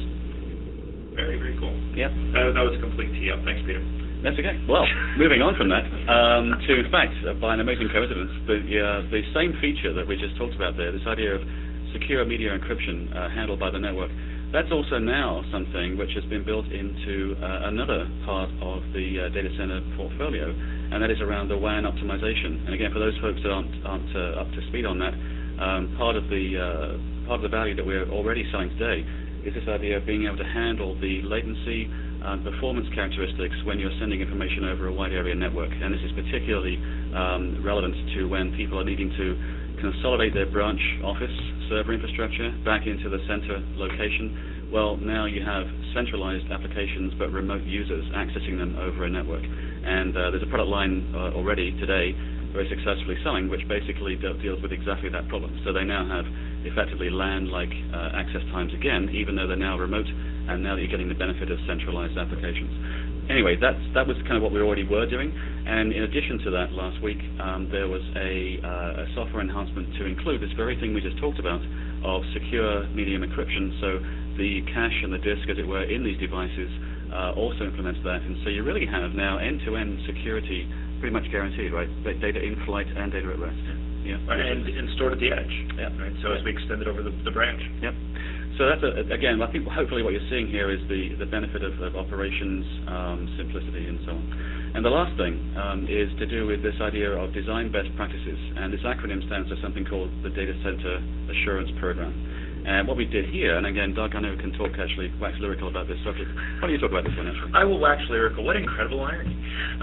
Very, very cool. Yeah. That was a complete tee-up. Thanks, Peter. That's okay. Well, moving on from that to, in fact, by an amazing coincidence, the same feature that we just talked about there, this idea of secure media encryption handled by the network, that's also now something which has been built into another part of the data center portfolio, and that is around the WAN optimization. And again, for those folks that aren't up to speed on that, part of the value that we're already selling today is this idea of being able to handle the latency performance characteristics when you're sending information over a wide area network. And this is particularly relevant to when people are needing to consolidate their branch office server infrastructure back into the center location. Well, now you have centralized applications but remote users accessing them over a network. And there's a product line already today very successfully selling, which basically deals with exactly that problem. So they now have effectively LAN-like access times again, even though they're now remote, and now that you're getting the benefit of centralized applications. Anyway, that was kind of what we already were doing, and in addition to that, last week there was a software enhancement to include this very thing we just talked about of secure medium encryption. So the cache and the disk, as it were, in these devices also implements that, and so you really have now end-to-end security pretty much guaranteed, right? Data in flight and data at rest. Yeah. And stored at the edge. Yeah. Right. So as we extend it over the branch. Yep. So that's again, I think hopefully what you're seeing here is the benefit of operations simplicity and so on. And the last thing is to do with this idea of design best practices, and this acronym stands for something called the Data Center Assurance Program. And what we did here, and again, Doug, I know can talk actually wax lyrical about this subject. Why don't you talk about this one actually? I will wax lyrical. What incredible irony.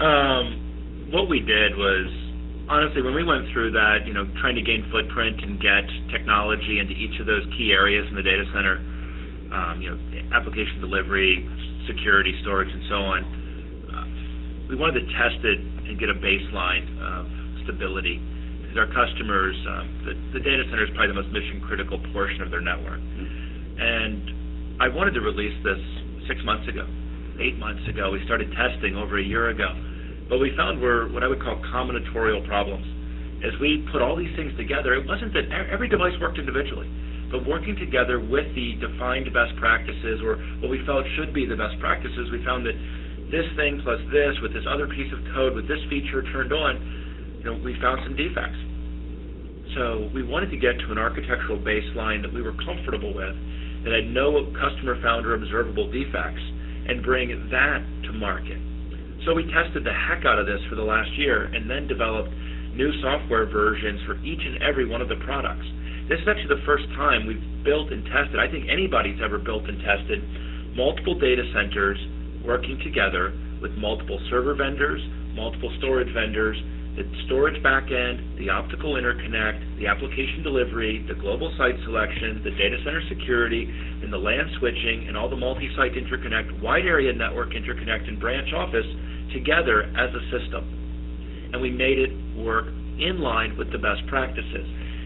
What we did was, honestly, when we went through that, trying to gain footprint and get technology into each of those key areas in the data center, application delivery, security, storage, and so on, we wanted to test it and get a baseline of stability. Because our customers, the data center is probably the most mission-critical portion of their network. And I wanted to release this 6 months ago, 8 months ago. We started testing over a year ago. But we found were what I would call combinatorial problems. As we put all these things together, it wasn't that every device worked individually, but working together with the defined best practices, or what we felt should be the best practices, we found that this thing plus this, with this other piece of code, with this feature turned on, we found some defects. So we wanted to get to an architectural baseline that we were comfortable with, that had no customer-found or observable defects, and bring that to market. So we tested the heck out of this for the last year and then developed new software versions for each and every one of the products. This is actually the first time we've built and tested, I think anybody's ever built and tested, multiple data centers working together with multiple server vendors, multiple storage vendors, the storage backend, the optical interconnect, the application delivery, the global site selection, the data center security, and the LAN switching, and all the multi-site interconnect, wide area network interconnect, and branch office together as a system. And we made it work in line with the best practices.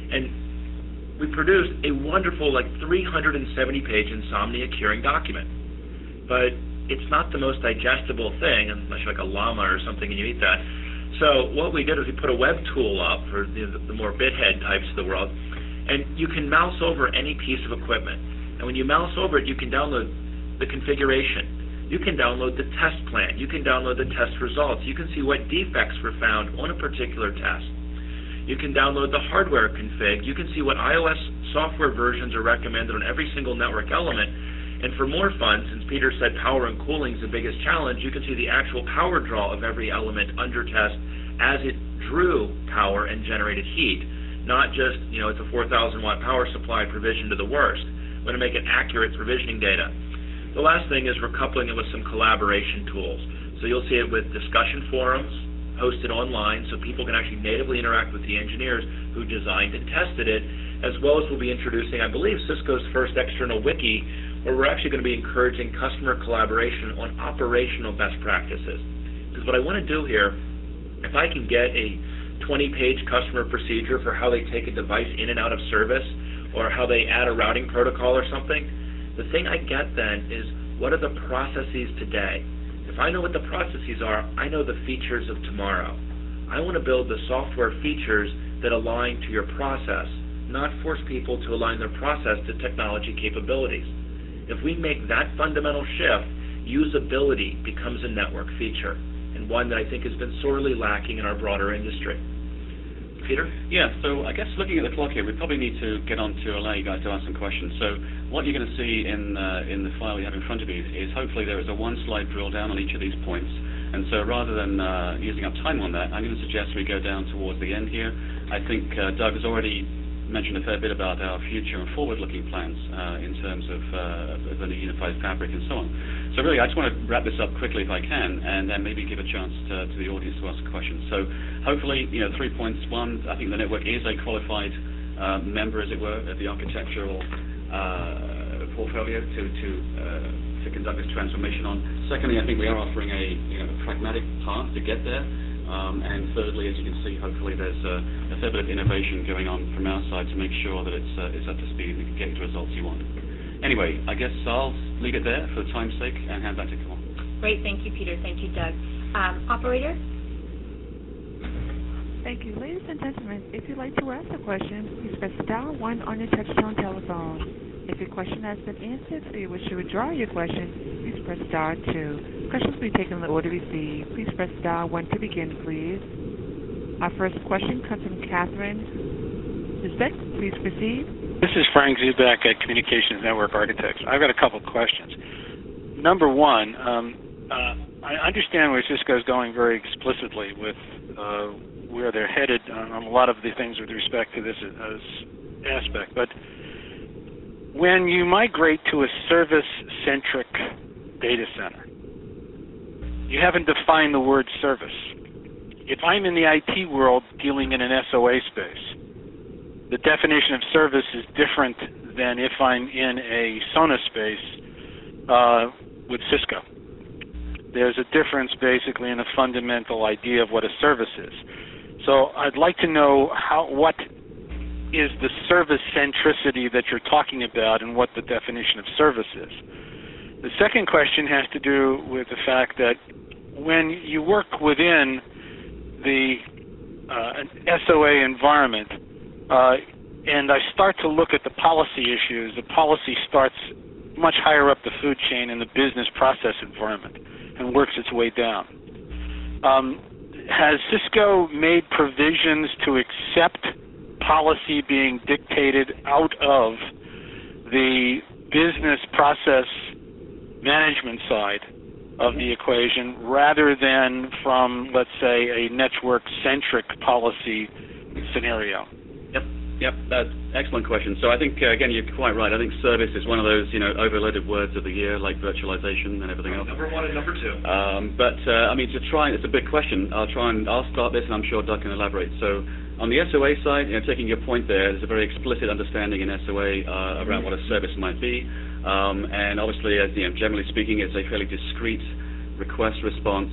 And we produced a wonderful 370-page Insomnia curing document. But it's not the most digestible thing unless you're like a llama or something and you eat that. So what we did is we put a web tool up for the more bithead types of the world, and you can mouse over any piece of equipment. And when you mouse over it, you can download the configuration. You can download the test plan. You can download the test results. You can see what defects were found on a particular test. You can download the hardware config. You can see what iOS software versions are recommended on every single network element. And for more fun, since Peter said power and cooling is the biggest challenge, you can see the actual power draw of every element under test as it drew power and generated heat, not just, it's a 4,000 watt power supply provisioned to the worst. We want to make it accurate provisioning data. The last thing is we're coupling it with some collaboration tools. So you'll see it with discussion forums hosted online so people can actually natively interact with the engineers who designed and tested it, as well as we'll be introducing, I believe, Cisco's first external wiki, where we're actually going to be encouraging customer collaboration on operational best practices. Because what I want to do here, if I can get a 20-page customer procedure for how they take a device in and out of service, or how they add a routing protocol or something, the thing I get then is, what are the processes today? If I know what the processes are, I know the features of tomorrow. I want to build the software features that align to your process, not force people to align their process to technology capabilities. If we make that fundamental shift, usability becomes a network feature, and one that I think has been sorely lacking in our broader industry. Peter? Yeah, so I guess looking at the clock here, we probably need to get on to allow you guys to ask some questions. So what you're going to see in the file you have in front of you is hopefully there is a one-slide drill down on each of these points. And so rather than using up time on that, I'm going to suggest we go down towards the end here. I think Doug has already mentioned a fair bit about our future and forward-looking plans in terms of the unified fabric and so on. So really, I just want to wrap this up quickly if I can, and then maybe give a chance to the audience to ask questions. So hopefully, 3 points. One, I think the network is a qualified member, as it were, of the architectural portfolio to conduct this transformation on. Secondly, I think we are offering a pragmatic path to get there. And thirdly, as you can see, hopefully there's a fair bit of innovation going on from our side to make sure that it's up to speed and we can get the results you want. Anyway, I guess I'll leave it there for time's sake and hand back to Kamal. Great. Thank you, Peter. Thank you, Doug. Operator? Thank you. Ladies and gentlemen, if you'd like to ask a question, please press star 1 on your touch-tone telephone. If your question has been answered or you wish to withdraw your question, please press star 2. Questions will be taken in the order received. Please press star 1 to begin, please. Our first question comes from Catherine Zizek. Please proceed. This is Frank Zubek at Communications Network Architects. I've got a couple of questions. Number one, I understand where Cisco is going very explicitly with where they're headed on a lot of the things with respect to this aspect. But when you migrate to a service-centric data center, you haven't defined the word service. If I'm in the IT world dealing in an SOA space, the definition of service is different than if I'm in a SONA space with Cisco. There's a difference basically in the fundamental idea of what a service is. So I'd like to know what is the service centricity that you're talking about and what the definition of service is. The second question has to do with the fact that when you work within the SOA environment, and I start to look at the policy issues, the policy starts much higher up the food chain in the business process environment and works its way down. Has Cisco made provisions to accept policy being dictated out of the business process management side of the equation rather than from, let's say, a network-centric policy scenario? Yep, that's an excellent question. So I think, again, you're quite right. I think service is one of those, overloaded words of the year, like virtualization and everything else. Number one and number two. It's a big question. I'll start this, and I'm sure Doug can elaborate. So on the SOA side, taking your point there, there's a very explicit understanding in SOA around what a service might be. And obviously, generally speaking, it's a fairly discrete request response,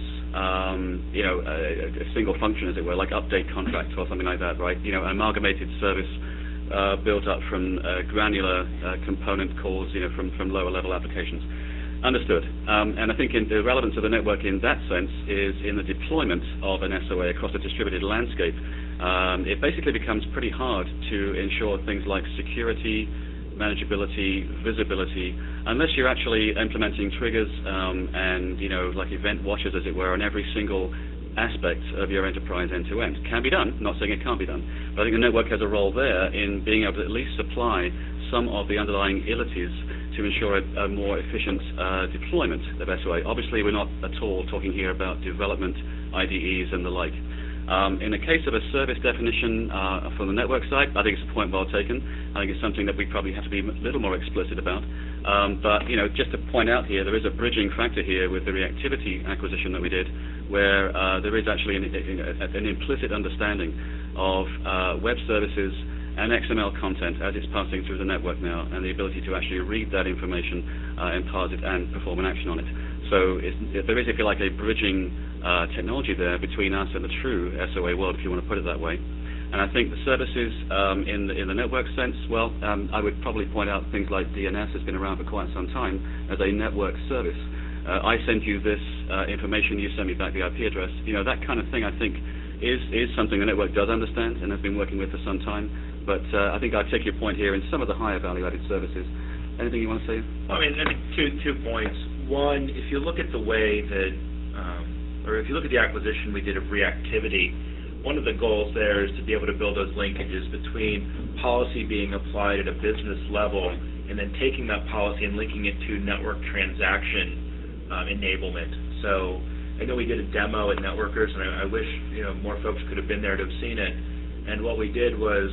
a single function, as it were, like update contract or something like that, right? Amalgamated service built up from granular component calls, from lower level applications. Understood. And I think the relevance of the network in that sense is in the deployment of an SOA across a distributed landscape. It basically becomes pretty hard to ensure things like security, manageability, visibility, unless you're actually implementing triggers and, like event watchers, as it were, on every single aspect of your enterprise end-to-end. Can be done, not saying it can't be done, but I think the network has a role there in being able to at least supply some of the underlying ilities to ensure a more efficient deployment of SOA. Obviously, we're not at all talking here about development, IDEs, and the like. In the case of a service definition from the network side, I think it's a point well taken. I think it's something that we probably have to be a little more explicit about. But just to point out here, there is a bridging factor here with the Reactivity acquisition that we did, where there is actually an implicit understanding of web services and XML content as it's passing through the network now, and the ability to actually read that information and parse it and perform an action on it. So there is, if you like, a bridging technology there between us and the true SOA world, if you want to put it that way. And I think the services in the network sense, well, I would probably point out things like DNS has been around for quite some time as a network service. I send you this information, you send me back the IP address. That kind of thing, I think, is something the network does understand and has been working with for some time. But I think I take your point here in some of the higher value-added services. Anything you want to say? Well, I think two points. One, if you look at the way that, or if you look at the acquisition we did of Reactivity, one of the goals there is to be able to build those linkages between policy being applied at a business level and then taking that policy and linking it to network transaction enablement. So I know we did a demo at Networkers, and I wish more folks could have been there to have seen it. And what we did was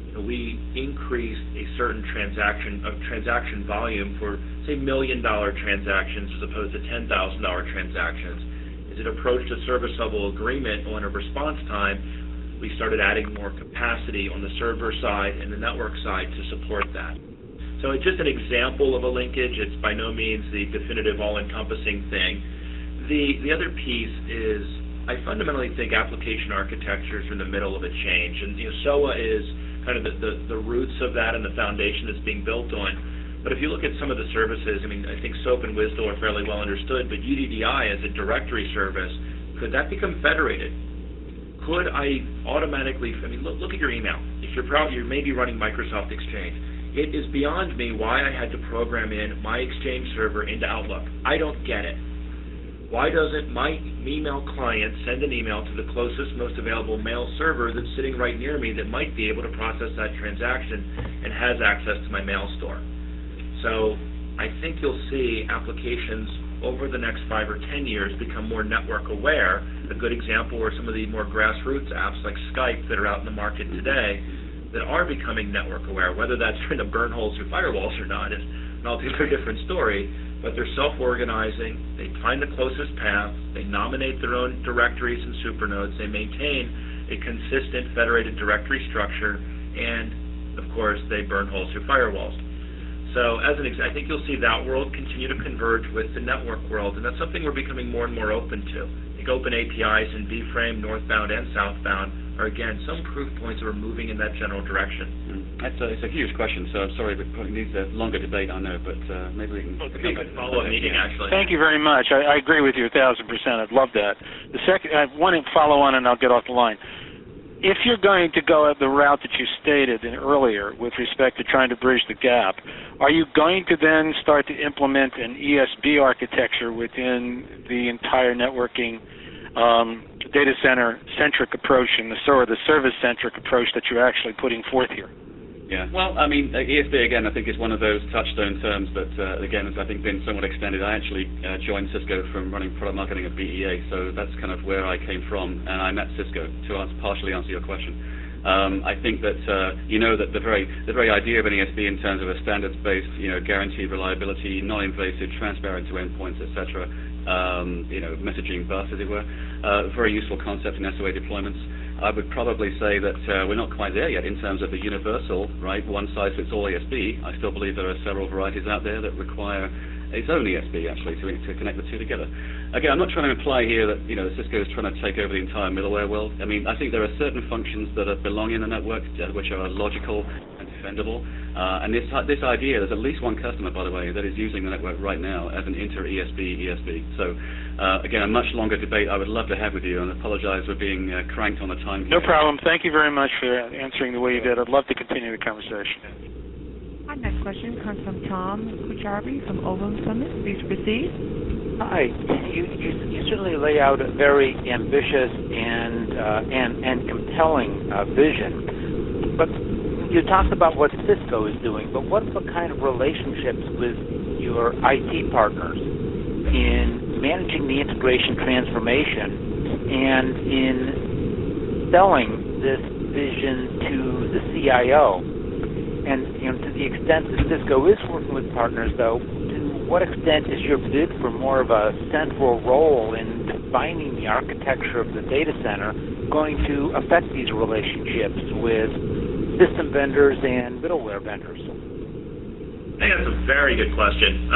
we increased a certain transaction volume for, say, $1 million transactions as opposed to $10,000 transactions. As it approached a service level agreement on a response time, we started adding more capacity on the server side and the network side to support that. So it's just an example of a linkage. It's by no means the definitive all-encompassing thing. The other piece is I fundamentally think application architectures are in the middle of a change, and SOA is kind of the roots of that and the foundation that's being built on. But if you look at some of the services, I think SOAP and WSDL are fairly well understood, but UDDI as a directory service, could that become federated? Could I automatically, look at your email. If you're maybe running Microsoft Exchange, it is beyond me why I had to program in my Exchange server into Outlook. I don't get it. Why doesn't my email client send an email to the closest, most available mail server that's sitting right near me that might be able to process that transaction and has access to my mail store? So I think you'll see applications over the next 5 or 10 years become more network aware. A good example are some of the more grassroots apps like Skype that are out in the market today that are becoming network aware. Whether that's trying to burn holes through firewalls or not is an altogether different story. But they're self-organizing, they find the closest path, they nominate their own directories and supernodes, they maintain a consistent federated directory structure, and, of course, they burn holes through firewalls. So, as an example, I think you'll see that world continue to converge with the network world, and that's something we're becoming more and more open to. I think open APIs and vFrame, northbound and southbound, are, again, some proof points that are moving in that general direction. It's a huge question, so I'm sorry, but it needs a longer debate, I know, but maybe we can... Well, it's a follow-up meeting, actually. Thank you very much. I agree with you 1,000%. I'd love that. The second, I want to follow on, and I'll get off the line. If you're going to go the route that you stated earlier with respect to trying to bridge the gap, are you going to then start to implement an ESB architecture within the entire networking data center-centric approach and the service-centric approach that you're actually putting forth here? Yeah, well, ESB, again, I think is one of those touchstone terms that, again, has, I think, been somewhat extended. I actually joined Cisco from running product marketing at BEA, so that's kind of where I came from, and I met Cisco to partially answer your question. I think that, that the very idea of an ESB in terms of a standards-based, guaranteed reliability, non-invasive, transparent to endpoints, etc., messaging bus, as it were, very useful concept in SOA deployments. I would probably say that we're not quite there yet in terms of the universal, right, one-size-fits-all ESB. I still believe there are several varieties out there that require its own ESB actually to connect the two together. Again, I'm not trying to imply here that Cisco is trying to take over the entire middleware world. I mean, I think there are certain functions that belong in the network which are logical and defendable. And this idea, there's at least one customer, by the way, that is using the network right now as an inter-ESB. So again, a much longer debate I would love to have with you, and apologize for being cranked on the time. No problem. Thank you very much for answering the way you did. I'd love to continue the conversation. Our next question comes from Tom Kucharvi from Ovum Summit. Please proceed. Hi. You certainly lay out a very ambitious and compelling vision, but you talked about what Cisco is doing, but what kind of relationships with your IT partners in managing the integration transformation and in selling this vision to the CIO? And to the extent that Cisco is working with partners, though, to what extent is your bid for more of a central role in defining the architecture of the data center going to affect these relationships with system vendors and middleware vendors? I think that's a very good question.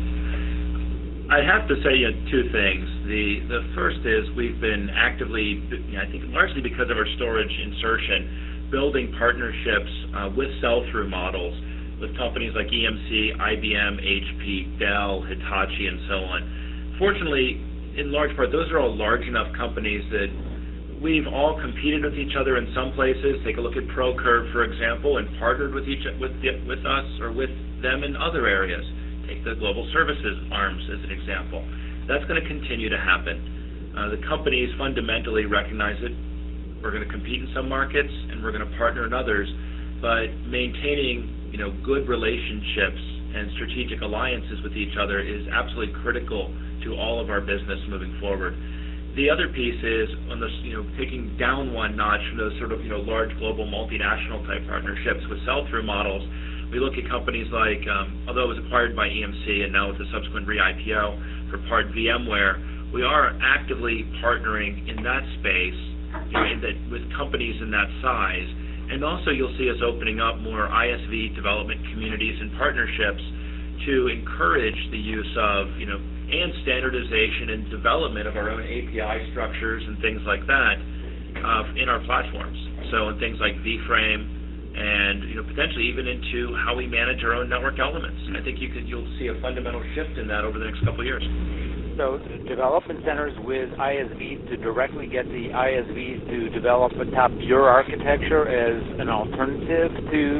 I'd have to say two things. The first is we've been actively, I think largely because of our storage insertion, building partnerships with sell-through models with companies like EMC, IBM, HP, Dell, Hitachi, and so on. Fortunately, in large part, those are all large enough companies that we've all competed with each other in some places. Take a look at ProCurve, for example, and partnered with us or with them in other areas. Take the global services arms as an example. That's going to continue to happen. The companies fundamentally recognize it. We're going to compete in some markets, and we're going to partner in others. But maintaining, good relationships and strategic alliances with each other is absolutely critical to all of our business moving forward. The other piece is on this, taking down one notch from those sort of, large global multinational type partnerships with sell-through models. We look at companies like, although it was acquired by EMC and now with the subsequent re-IPO for part VMware, we are actively partnering in that space with companies in that size. And also you'll see us opening up more ISV development communities and partnerships to encourage the use of, and standardization and development of our own API structures and things like that in our platforms. So in things like vFrame and potentially even into how we manage our own network elements. I think you'll see a fundamental shift in that over the next couple of years. So development centers with ISVs to directly get the ISVs to develop atop your architecture as an alternative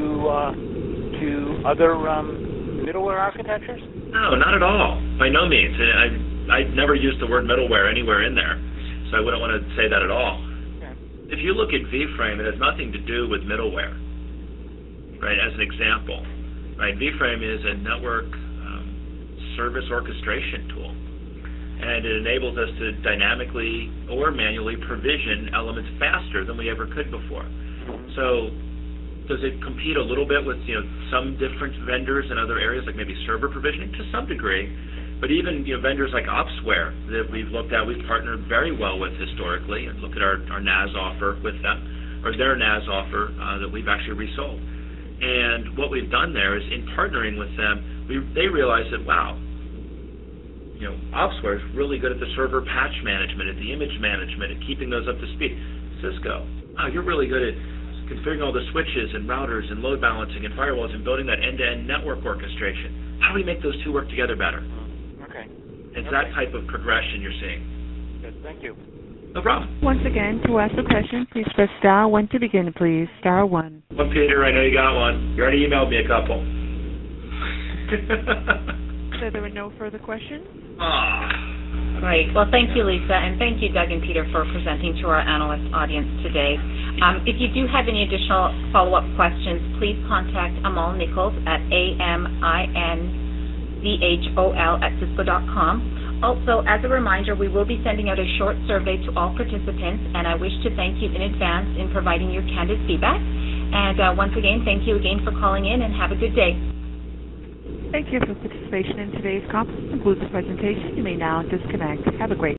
to other middleware architectures? No, not at all. By no means. I'd never used the word middleware anywhere in there, so I wouldn't want to say that at all. Okay. If you look at vFrame, it has nothing to do with middleware, right, as an example. Right? vFrame is a network service orchestration tool, and it enables us to dynamically or manually provision elements faster than we ever could before. So does it compete a little bit with some different vendors in other areas, like maybe server provisioning? To some degree. But even vendors like Opsware that we've looked at, we've partnered very well with historically, and look at our NAS offer with them, or their NAS offer that we've actually resold. And what we've done there is in partnering with them, they realized that, wow, Opsware is really good at the server patch management, at the image management, at keeping those up to speed. Cisco, you're really good at configuring all the switches and routers and load balancing and firewalls and building that end-to-end network orchestration. How do we make those two work together better? Okay. It's that type of progression you're seeing. Good. Thank you. No problem. Once again, to ask a question, please press star 1 to begin, please. Star 1. Well, Peter, I know you got one. You already emailed me a couple. So there were no further questions? Great. Well, thank you, Lisa, and thank you, Doug and Peter, for presenting to our analyst audience today. If you do have any additional follow-up questions, please contact Amal Nichols at AMINDHOL@cisco.com. Also, as a reminder, we will be sending out a short survey to all participants, and I wish to thank you in advance in providing your candid feedback. And once again, thank you again for calling in, and have a good day. Thank you for participation in today's conference. This concludes the presentation. You may now disconnect. Have a great day.